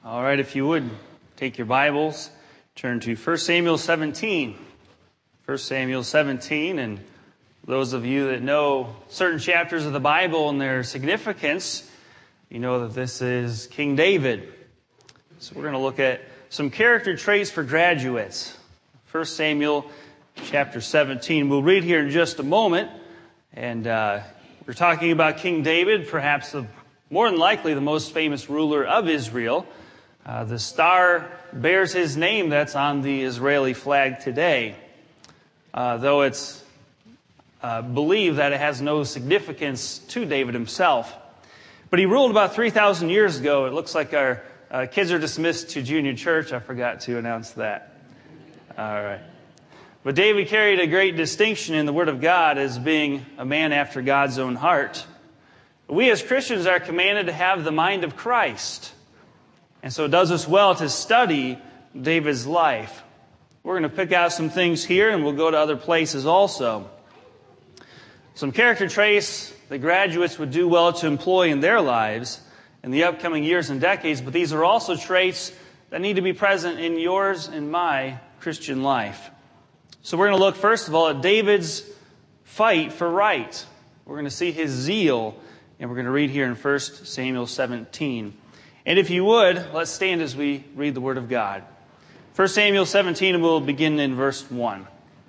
All right, if you would, take your Bibles, turn to 1 Samuel 17. 1 Samuel 17, and those of you that know certain chapters of the Bible and their significance, you know that this is King David. So we're going to look at some character traits for graduates. 1 Samuel chapter 17. We'll read here in just a moment, and we're talking about King David, perhaps more than likely the most famous ruler of Israel. The star bears his name that's on the Israeli flag today, though it's believed that it has no significance to David himself. But he ruled about 3,000 years ago. It looks like our kids are dismissed to junior church. I forgot to announce that. All right. But David carried a great distinction in the Word of God as being a man after God's own heart. We as Christians are commanded to have the mind of Christ. And so it does us well to study David's life. We're going to pick out some things here, and we'll go to other places also. Some character traits that graduates would do well to employ in their lives in the upcoming years and decades, but these are also traits that need to be present in yours and my Christian life. So we're going to look, first of all, at David's fight for right. We're going to see his zeal, and we're going to read here in 1 Samuel 17. And if you would, let's stand as we read the Word of God. 1 Samuel 17, and we'll begin in verse 1.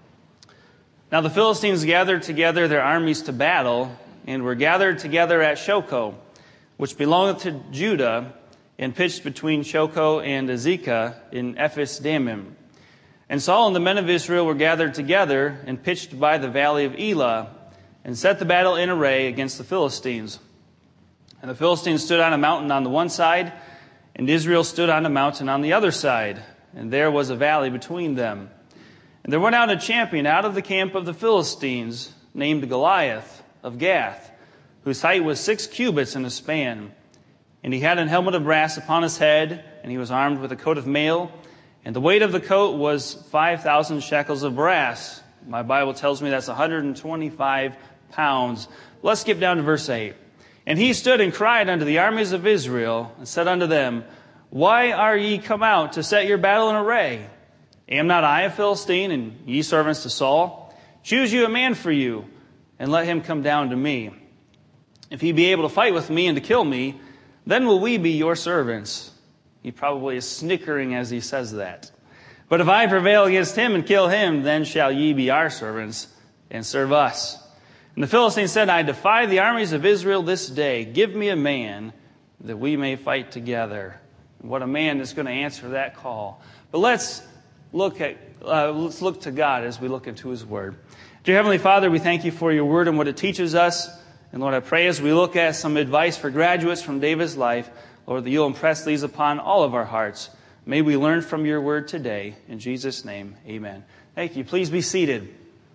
Now the Philistines gathered together their armies to battle, and were gathered together at Shochoh, which belongeth to Judah, and pitched between Shochoh and Azekah in Ephes-dammim. And Saul and the men of Israel were gathered together, and pitched by the valley of Elah, and set the battle in array against the Philistines. And the Philistines stood on a mountain on the one side, and Israel stood on a mountain on the other side, and there was a valley between them. And there went out a champion out of the camp of the Philistines, named Goliath of Gath, whose height was 6 cubits and a span. And he had an helmet of brass upon his head, and he was armed with a coat of mail, and the weight of the coat was 5,000 shekels of brass. My Bible tells me that's 125 pounds. Let's skip down to verse 8. And he stood and cried unto the armies of Israel, and said unto them, Why are ye come out to set your battle in array? Am not I a Philistine, and ye servants to Saul? Choose you a man for you, and let him come down to me. If he be able to fight with me and to kill me, then will we be your servants. He probably is snickering as he says that. But if I prevail against him and kill him, then shall ye be our servants, and serve us. And the Philistines said, I defy the armies of Israel this day. Give me a man that we may fight together. And what a man is going to answer that call. But let's look to God as we look into His Word. Dear Heavenly Father, we thank You for Your Word and what it teaches us. And Lord, I pray as we look at some advice for graduates from David's life, Lord, that You'll impress these upon all of our hearts. May we learn from Your Word today. In Jesus' name, amen. Thank you. Please be seated.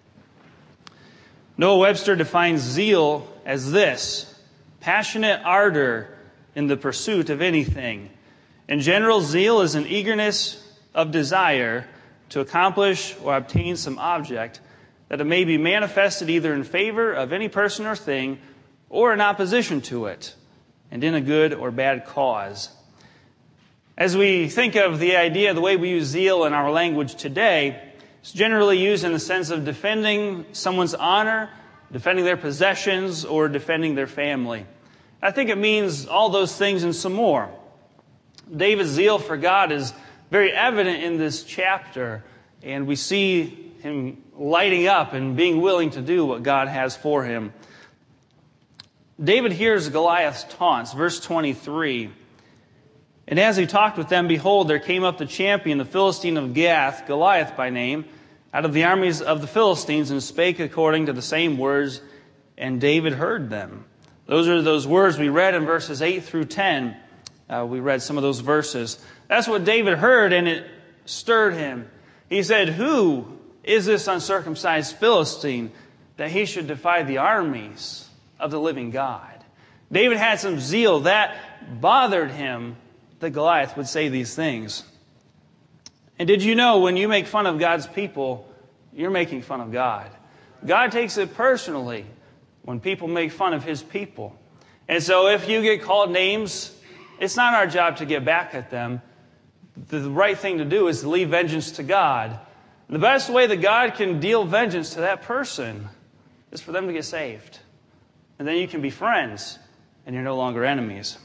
Noah Webster defines zeal as this: passionate ardor in the pursuit of anything. In general, zeal is an eagerness of desire to accomplish or obtain some object, that it may be manifested either in favor of any person or thing, or in opposition to it, and in a good or bad cause. As we think of the idea, the way we use zeal in our language today, it's generally used in the sense of defending someone's honor, defending their possessions, or defending their family. I think it means all those things and some more. David's zeal for God is very evident in this chapter, and we see him lighting up and being willing to do what God has for him. David hears Goliath's taunts, verse 23. And as he talked with them, behold, there came up the champion, the Philistine of Gath, Goliath by name, out of the armies of the Philistines, and spake according to the same words, and David heard them. Those are those words we read in verses 8 through 10. We read some of those verses. That's what David heard, and it stirred him. He said, Who is this uncircumcised Philistine that he should defy the armies of the living God? David had some zeal that bothered him that Goliath would say these things. And did you know when you make fun of God's people, you're making fun of God? God takes it personally when people make fun of His people. And so if you get called names, it's not our job to get back at them. The right thing to do is to leave vengeance to God. The best way that God can deal vengeance to that person is for them to get saved. And then you can be friends, and you're no longer enemies.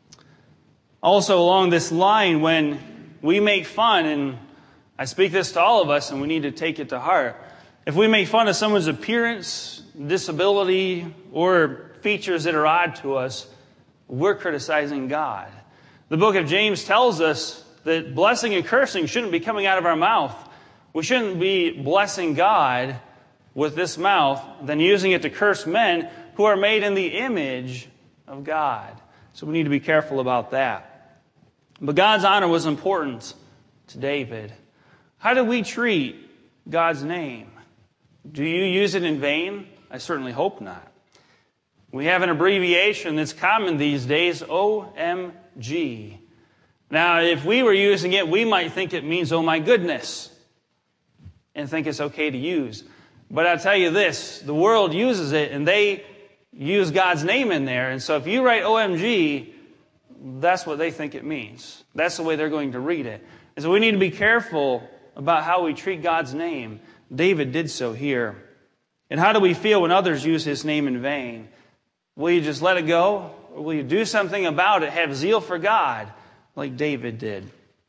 Also, along this line, when we make fun, and I speak this to all of us, and we need to take it to heart. If we make fun of someone's appearance, disability, or features that are odd to us, we're criticizing God. The book of James tells us that blessing and cursing shouldn't be coming out of our mouth. We shouldn't be blessing God with this mouth, then using it to curse men who are made in the image of God. So we need to be careful about that. But God's honor was important to David. How do we treat God's name? Do you use it in vain? I certainly hope not. We have an abbreviation that's common these days, OMG. Now, if we were using it, we might think it means, oh my goodness, and think it's okay to use. But I'll tell you this, the world uses it, and they use God's name in there. And so if you write OMG, that's what they think it means. That's the way they're going to read it. And so we need to be careful about how we treat God's name. David did so here. And how do we feel when others use his name in vain? Will you just let it go? Or will you do something about it? Have zeal for God like David did.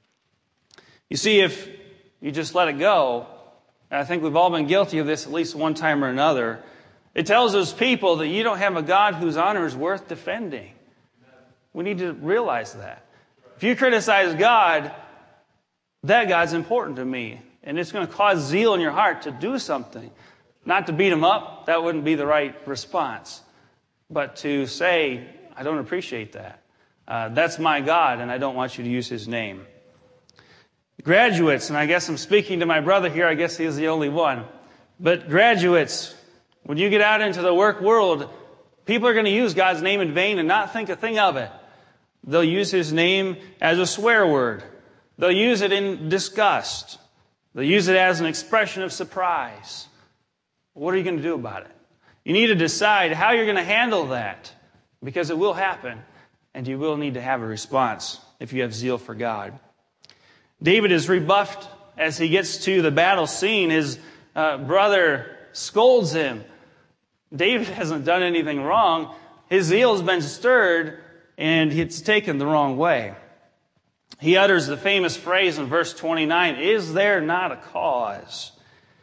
You see, if you just let it go, and I think we've all been guilty of this at least one time or another, it tells those people that you don't have a God whose honor is worth defending. We need to realize that. If you criticize God, that God's important to me. And it's going to cause zeal in your heart to do something. Not to beat him up, that wouldn't be the right response. But to say, I don't appreciate that. That's my God, and I don't want you to use his name. Graduates, and I guess I'm speaking to my brother here, I guess he's the only one. But graduates, when you get out into the work world, people are going to use God's name in vain and not think a thing of it. They'll use his name as a swear word. They'll use it in disgust. They'll use it as an expression of surprise. What are you going to do about it? You need to decide how you're going to handle that, because it will happen, and you will need to have a response if you have zeal for God. David is rebuffed as he gets to the battle scene. His brother scolds him. David hasn't done anything wrong. His zeal has been stirred, and it's taken the wrong way. He utters the famous phrase in verse 29, "Is there not a cause?"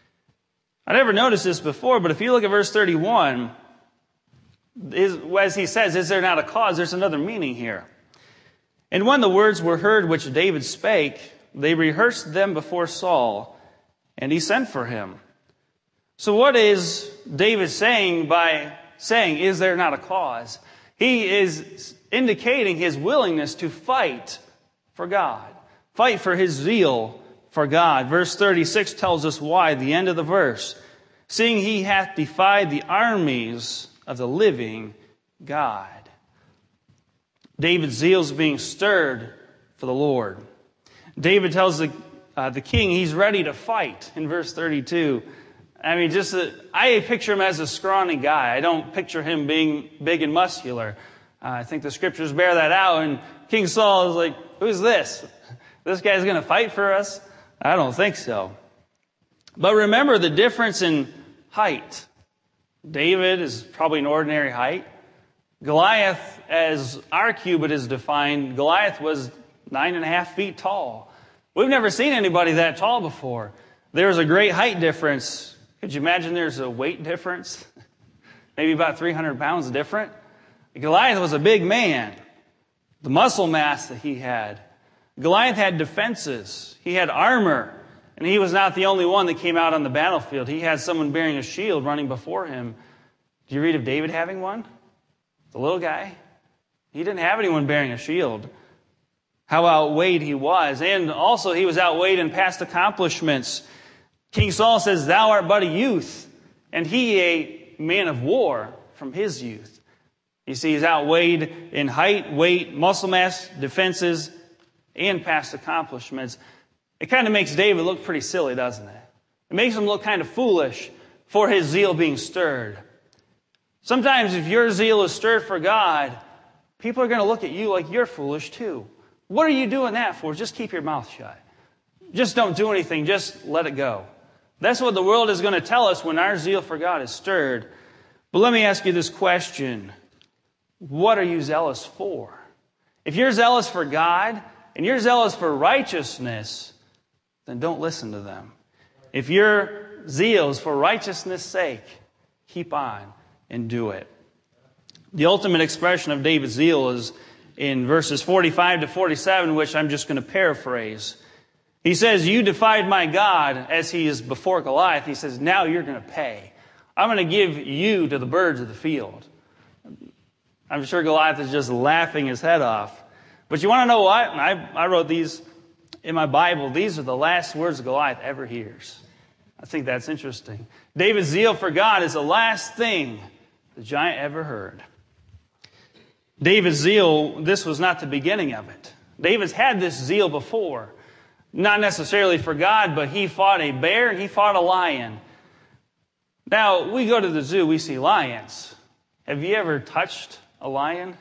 I never noticed this before, but if you look at verse 31, as he says, "Is there not a cause?" there's another meaning here. And when the words were heard which David spake, they rehearsed them before Saul, and he sent for him. So what is David saying by saying, "Is there not a cause?" He is indicating his willingness to fight for God. Fight for his zeal for God. Verse 36 tells us why, the end of the verse. "Seeing he hath defied the armies of the living God." David's zeal is being stirred for the Lord. David tells the king he's ready to fight in verse 32. I mean, I picture him as a scrawny guy. I don't picture him being big and muscular. I think the scriptures bear that out. And King Saul is like, who's this? This guy's going to fight for us? I don't think so. But remember the difference in height. David is probably an ordinary height. Goliath, as our cubit is defined, Goliath was 9.5 feet tall. We've never seen anybody that tall before. There's a great height difference. Could you imagine there's a weight difference? Maybe about 300 pounds different. Goliath was a big man. The muscle mass that he had. Goliath had defenses. He had armor. And he was not the only one that came out on the battlefield. He had someone bearing a shield running before him. Do you read of David having one? The little guy? He didn't have anyone bearing a shield. How outweighed he was. And also he was outweighed in past accomplishments. King Saul says, "Thou art but a youth," and he a man of war from his youth. You see, he's outweighed in height, weight, muscle mass, defenses, and past accomplishments. It kind of makes David look pretty silly, doesn't it? It makes him look kind of foolish for his zeal being stirred. Sometimes if your zeal is stirred for God, people are going to look at you like you're foolish too. What are you doing that for? Just keep your mouth shut. Just don't do anything. Just let it go. That's what the world is going to tell us when our zeal for God is stirred. But let me ask you this question. What are you zealous for? If you're zealous for God and you're zealous for righteousness, then don't listen to them. If your zeal is for righteousness' sake, keep on and do it. The ultimate expression of David's zeal is in verses 45 to 47, which I'm just going to paraphrase. He says, you defied my God, as he is before Goliath. He says, now you're going to pay. I'm going to give you to the birds of the field. I'm sure Goliath is just laughing his head off. But you want to know what? I wrote these in my Bible. These are the last words Goliath ever hears. I think that's interesting. David's zeal for God is the last thing the giant ever heard. David's zeal, this was not the beginning of it. David's had this zeal before. Not necessarily for God, but he fought a bear and he fought a lion. Now, we go to the zoo, we see lions. Have you ever touched a lion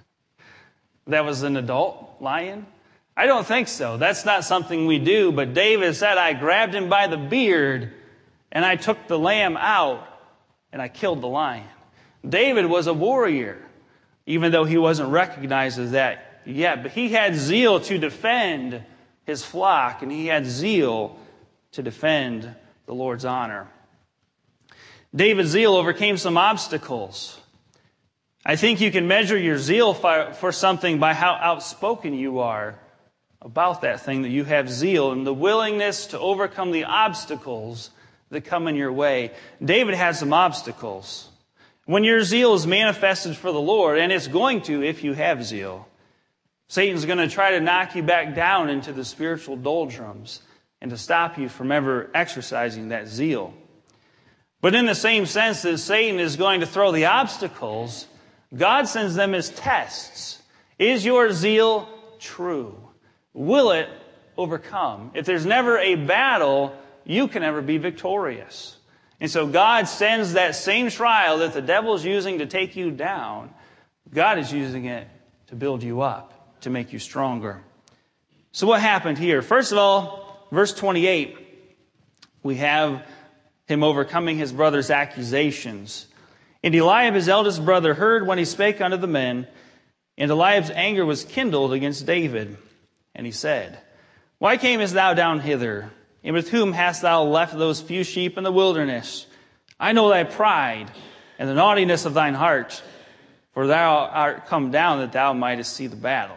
that was an adult lion? I don't think so. That's not something we do. But David said, I grabbed him by the beard and I took the lamb out and I killed the lion. David was a warrior, even though he wasn't recognized as that yet. But he had zeal to defend his flock, and he had zeal to defend the Lord's honor. David's zeal overcame some obstacles. I think you can measure your zeal for something by how outspoken you are about that thing that you have zeal and the willingness to overcome the obstacles that come in your way. David had some obstacles. When your zeal is manifested for the Lord, and it's going to if you have zeal, Satan's going to try to knock you back down into the spiritual doldrums and to stop you from ever exercising that zeal. But in the same sense that Satan is going to throw the obstacles, God sends them as tests. Is your zeal true? Will it overcome? If there's never a battle, you can never be victorious. And so God sends that same trial that the devil's using to take you down. God is using it to build you up, to make you stronger. So what happened here? First of all, verse 28, we have him overcoming his brother's accusations. And Eliab, his eldest brother, heard when he spake unto the men, and Eliab's anger was kindled against David. And he said, Why camest thou down hither? And with whom hast thou left those few sheep in the wilderness? I know thy pride and the naughtiness of thine heart, for thou art come down that thou mightest see the battle.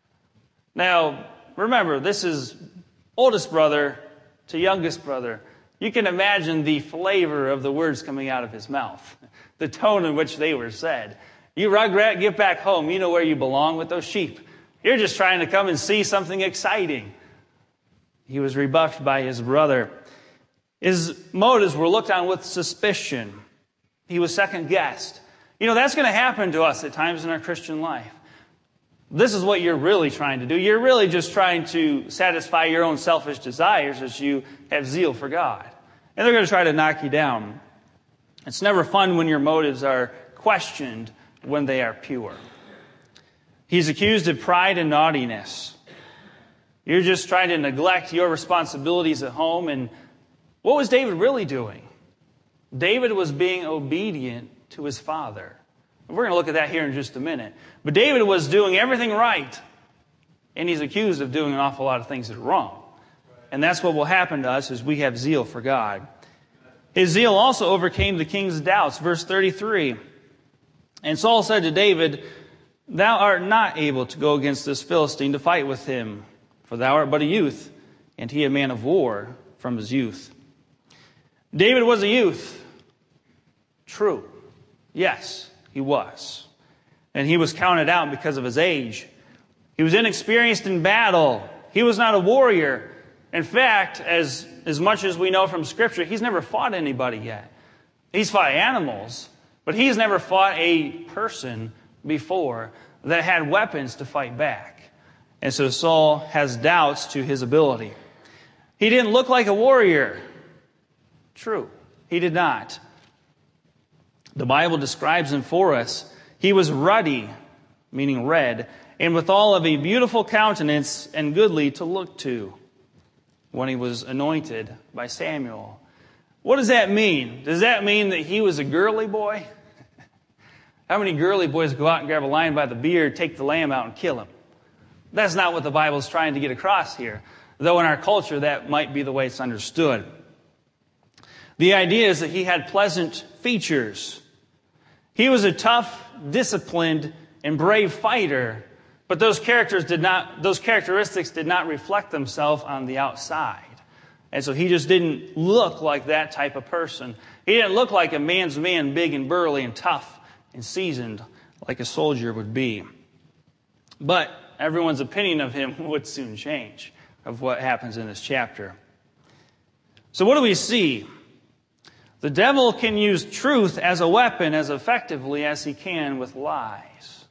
Now, remember, this is oldest brother to youngest brother. You can imagine the flavor of the words coming out of his mouth, the tone in which they were said. You rugrat, get back home. You know where you belong with those sheep. You're just trying to come and see something exciting. He was rebuffed by his brother. His motives were looked on with suspicion. He was second-guessed. You know, that's going to happen to us at times in our Christian life. This is what you're really trying to do. You're really just trying to satisfy your own selfish desires as you have zeal for God. And they're going to try to knock you down. It's never fun when your motives are questioned when they are pure. He's accused of pride and naughtiness. You're just trying to neglect your responsibilities at home. And what was David really doing? David was being obedient to his father. We're going to look at that here in just a minute. But David was doing everything right, and he's accused of doing an awful lot of things that are wrong. And that's what will happen to us as we have zeal for God. His zeal also overcame the king's doubts. Verse 33. And Saul said to David, Thou art not able to go against this Philistine to fight with him, for thou art but a youth, and he a man of war from his youth. David was a youth. True. Yes, he was. And he was counted out because of his age. He was inexperienced in battle. He was not a warrior. In fact, as much as we know from Scripture, he's never fought anybody yet. He's fought animals, but he's never fought a person before that had weapons to fight back. And so Saul has doubts to his ability. He didn't look like a warrior. True, he did not. The Bible describes him for us. He was ruddy, meaning red, and withal of a beautiful countenance and goodly to look to, when he was anointed by Samuel. What does that mean? Does that mean that he was a girly boy? How many girly boys go out and grab a lion by the beard, take the lamb out, and kill him? That's not what the Bible is trying to get across here, though in our culture that might be the way it's understood. The idea is that he had pleasant features. He was a tough, disciplined, and brave fighter, but those characteristics did not reflect themselves on the outside. And so he just didn't look like that type of person. He didn't look like a man's man, big and burly and tough and seasoned like a soldier would be. But everyone's opinion of him would soon change of what happens in this chapter. So what do we see? The devil can use truth as a weapon as effectively as he can with lies.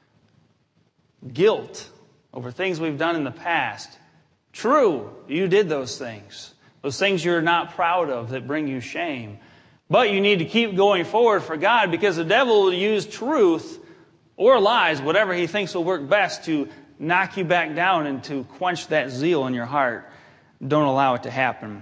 Guilt over things we've done in the past. True, you did those things. Those things you're not proud of that bring you shame. But you need to keep going forward for God, because the devil will use truth or lies, whatever he thinks will work best, to knock you back down and to quench that zeal in your heart. Don't allow it to happen.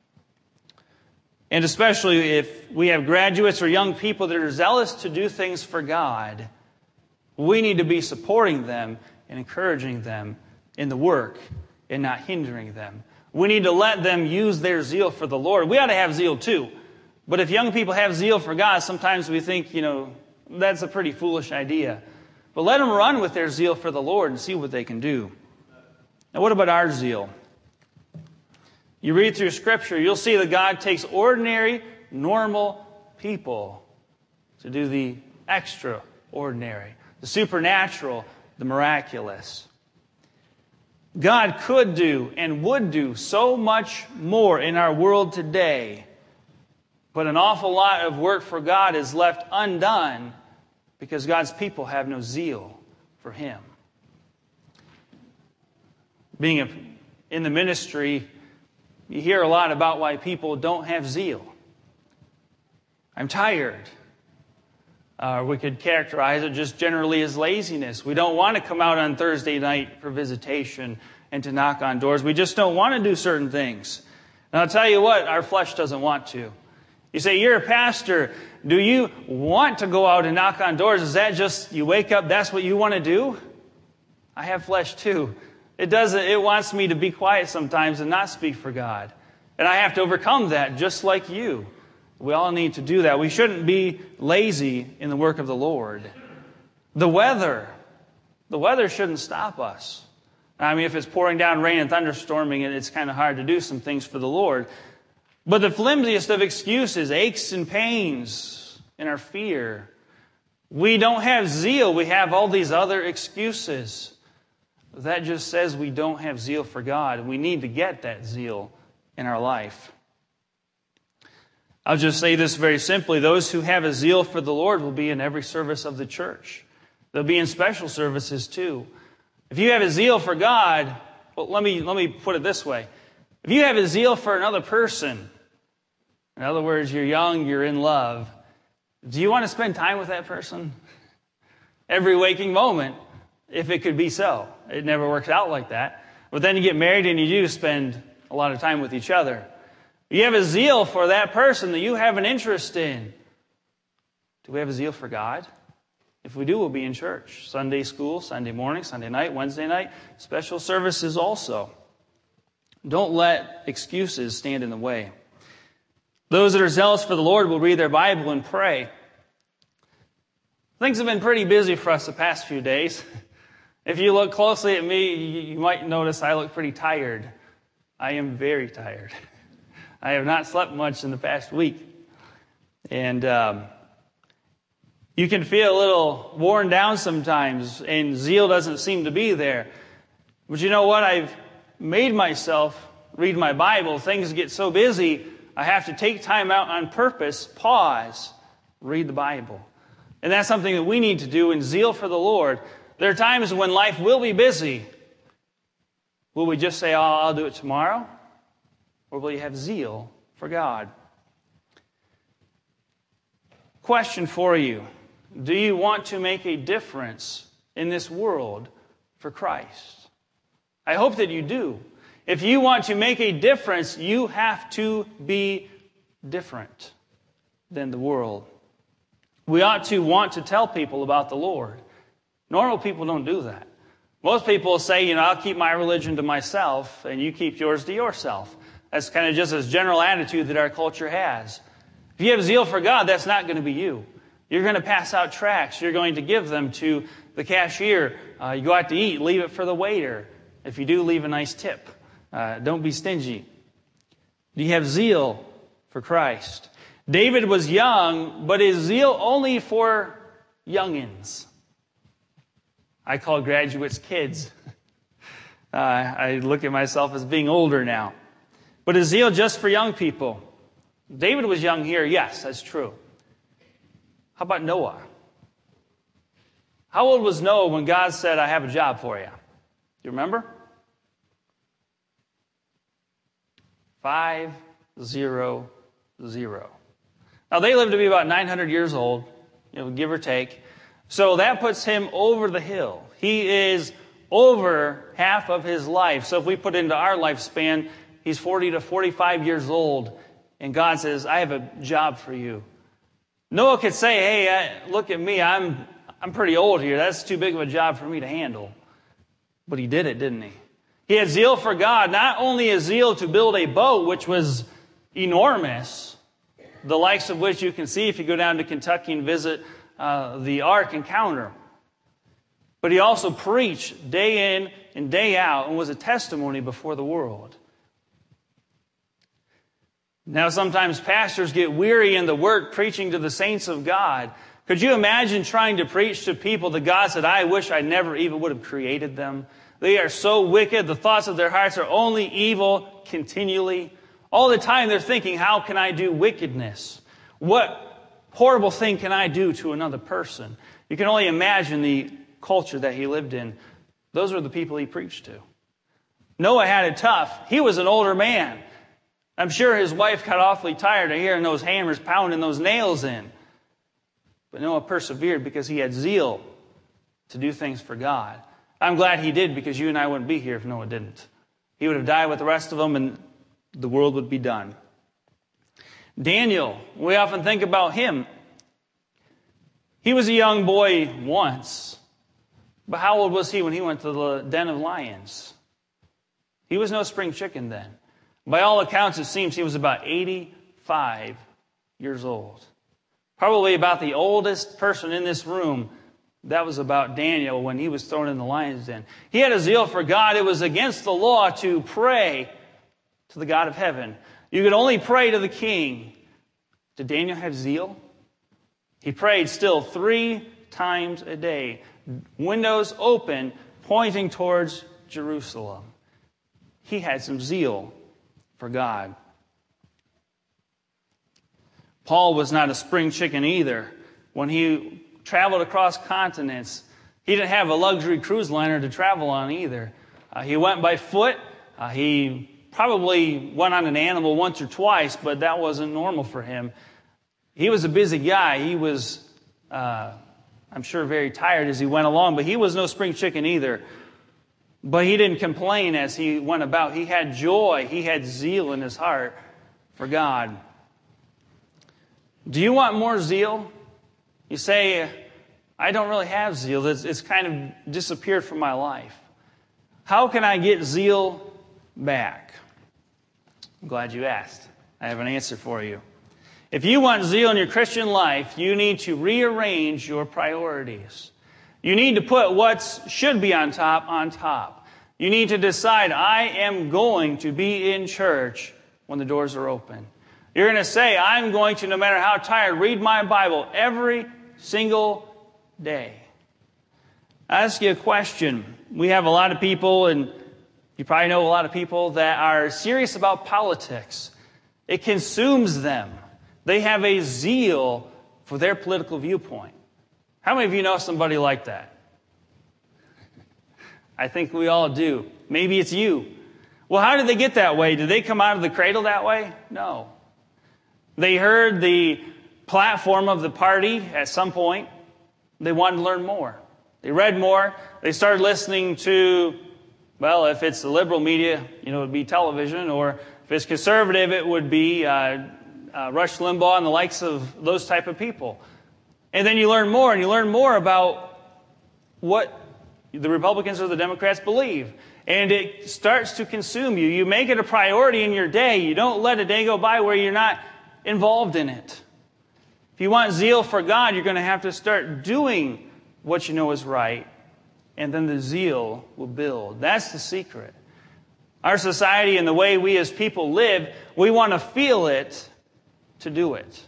And especially if we have graduates or young people that are zealous to do things for God, we need to be supporting them and encouraging them in the work and not hindering them. We need to let them use their zeal for the Lord. We ought to have zeal too. But if young people have zeal for God, sometimes we think, that's a pretty foolish idea. But let them run with their zeal for the Lord and see what they can do. Now, what about our zeal? You read through Scripture, you'll see that God takes ordinary, normal people to do the extraordinary, the supernatural, the miraculous. God could do and would do so much more in our world today, but an awful lot of work for God is left undone because God's people have no zeal for Him. Being in the ministry, you hear a lot about why people don't have zeal. I'm tired. We could characterize it just generally as laziness. We don't want to come out on Thursday night for visitation and to knock on doors. We just don't want to do certain things. And I'll tell you what, our flesh doesn't want to. You say, you're a pastor. Do you want to go out and knock on doors? Is that just, you wake up, that's what you want to do? I have flesh too. It wants me to be quiet sometimes and not speak for God. And I have to overcome that just like you. We all need to do that. We shouldn't be lazy in the work of the Lord. The weather shouldn't stop us. I mean, if it's pouring down rain and thunderstorming, it's kind of hard to do some things for the Lord. But the flimsiest of excuses, aches and pains in our fear. We don't have zeal. We have all these other excuses. That just says we don't have zeal for God. We need to get that zeal in our life. I'll just say this very simply. Those who have a zeal for the Lord will be in every service of the church. They'll be in special services too. If you have a zeal for God, well, let me put it this way. If you have a zeal for another person, in other words, you're young, you're in love, do you want to spend time with that person? Every waking moment, if it could be so. It never works out like that. But then you get married and you do spend a lot of time with each other. You have a zeal for that person that you have an interest in. Do we have a zeal for God? If we do, we'll be in church. Sunday school, Sunday morning, Sunday night, Wednesday night, special services also. Don't let excuses stand in the way. Those that are zealous for the Lord will read their Bible and pray. Things have been pretty busy for us the past few days. If you look closely at me, you might notice I look pretty tired. I am very tired. I have not slept much in the past week. And you can feel a little worn down sometimes, and zeal doesn't seem to be there. But you know what? I've made myself read my Bible. Things get so busy, I have to take time out on purpose, pause, read the Bible. And that's something that we need to do in zeal for the Lord. There are times when life will be busy. Will we just say, I'll do it tomorrow? Or will you have zeal for God? Question for you. Do you want to make a difference in this world for Christ? I hope that you do. If you want to make a difference, you have to be different than the world. We ought to want to tell people about the Lord. Normal people don't do that. Most people say, I'll keep my religion to myself and you keep yours to yourself. That's kind of just a general attitude that our culture has. If you have zeal for God, that's not going to be you. You're going to pass out tracts. You're going to give them to the cashier. You go out to eat, leave it for the waiter. If you do, leave a nice tip. Don't be stingy. Do you have zeal for Christ? David was young, but his zeal only for youngins. I call graduates kids. I look at myself as being older now. But his zeal just for young people. David was young here, yes, that's true. How about Noah? How old was Noah when God said, I have a job for you? Do you remember? 500. Now, they lived to be about 900 years old, give or take. So that puts him over the hill. He is over half of his life. So if we put into our lifespan, he's 40 to 45 years old. And God says, I have a job for you. Noah could say, hey, look at me. I'm pretty old here. That's too big of a job for me to handle. But he did it, didn't he? He had zeal for God, not only a zeal to build a boat, which was enormous, the likes of which you can see if you go down to Kentucky and visit the Ark Encounter. But he also preached day in and day out and was a testimony before the world. Now, sometimes pastors get weary in the work preaching to the saints of God. Could you imagine trying to preach to people that God said, I wish I never even would have created them? They are so wicked. The thoughts of their hearts are only evil continually. All the time they're thinking, how can I do wickedness? What horrible thing can I do to another person? You can only imagine the culture that he lived in. Those were the people he preached to. Noah had it tough. He was an older man. I'm sure his wife got awfully tired of hearing those hammers pounding those nails in. But Noah persevered because he had zeal to do things for God. I'm glad he did, because you and I wouldn't be here if Noah didn't. He would have died with the rest of them and the world would be done. Daniel, we often think about him. He was a young boy once. But how old was he when he went to the den of lions? He was no spring chicken then. By all accounts, it seems he was about 85 years old. Probably about the oldest person in this room. That was about Daniel when he was thrown in the lion's den. He had a zeal for God. It was against the law to pray to the God of heaven. You could only pray to the king. Did Daniel have zeal? He prayed still 3 times a day. Windows open, pointing towards Jerusalem. He had some zeal for God. Paul was not a spring chicken either. When he traveled across continents, he didn't have a luxury cruise liner to travel on either. He went by foot. He probably went on an animal once or twice, but that wasn't normal for him. He was a busy guy. He was, I'm sure, very tired as he went along, but he was no spring chicken either. But he didn't complain as he went about. He had joy. He had zeal in his heart for God. Do you want more zeal? You say, I don't really have zeal. It's kind of disappeared from my life. How can I get zeal back? I'm glad you asked. I have an answer for you. If you want zeal in your Christian life, you need to rearrange your priorities. You need to put what should be on top. You need to decide, I am going to be in church when the doors are open. You're going to say, I'm going to, no matter how tired, read my Bible every single day. I ask you a question. We have a lot of people, and you probably know a lot of people that are serious about politics. It consumes them. They have a zeal for their political viewpoint. How many of you know somebody like that? I think we all do. Maybe it's you. Well, how did they get that way? Did they come out of the cradle that way? No. They heard the platform of the party at some point. They wanted to learn more. They read more. They started listening to, well, if it's the liberal media, it would be television, or if it's conservative, it would be Rush Limbaugh and the likes of those type of people. And then you learn more, and you learn more about what the Republicans or the Democrats believe. And it starts to consume you. You make it a priority in your day. You don't let a day go by where you're not involved in it. If you want zeal for God, you're going to have to start doing what you know is right. And then the zeal will build. That's the secret. Our society and the way we as people live, we want to feel it to do it.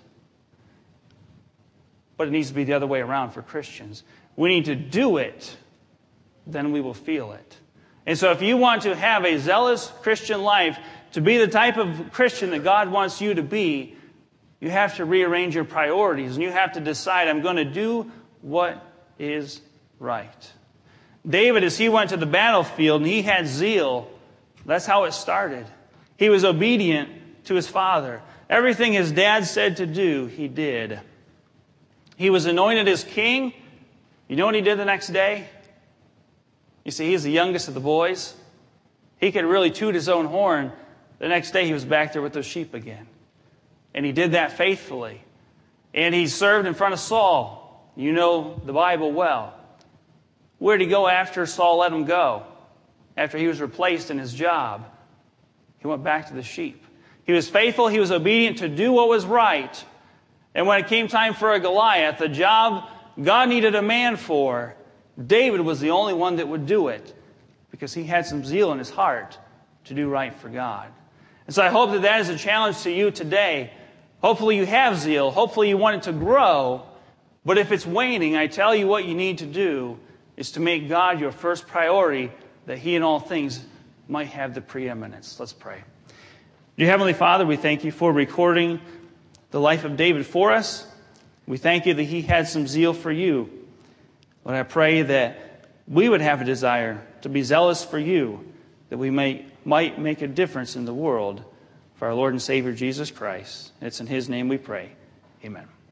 But it needs to be the other way around for Christians. We need to do it, then we will feel it. And so if you want to have a zealous Christian life, to be the type of Christian that God wants you to be, you have to rearrange your priorities. And you have to decide, I'm going to do what is right. David, as he went to the battlefield and he had zeal, that's how it started. He was obedient to his father. Everything his dad said to do, he did. He was anointed as king. You know what he did the next day? You see, he's the youngest of the boys. He could really toot his own horn. The next day he was back there with those sheep again. And he did that faithfully. And he served in front of Saul. You know the Bible well. Where did he go after Saul let him go? After he was replaced in his job, he went back to the sheep. He was faithful. He was obedient to do what was right. And when it came time for a Goliath, the job God needed a man for, David was the only one that would do it because he had some zeal in his heart to do right for God. And so I hope that that is a challenge to you today. Hopefully you have zeal. Hopefully you want it to grow. But if it's waning, I tell you what you need to do is to make God your first priority, that He in all things might have the preeminence. Let's pray. Dear Heavenly Father, we thank you for recording the life of David for us. We thank you that he had some zeal for you. Lord, I pray that we would have a desire to be zealous for you, that we might make a difference in the world for our Lord and Savior Jesus Christ. It's in His name we pray. Amen.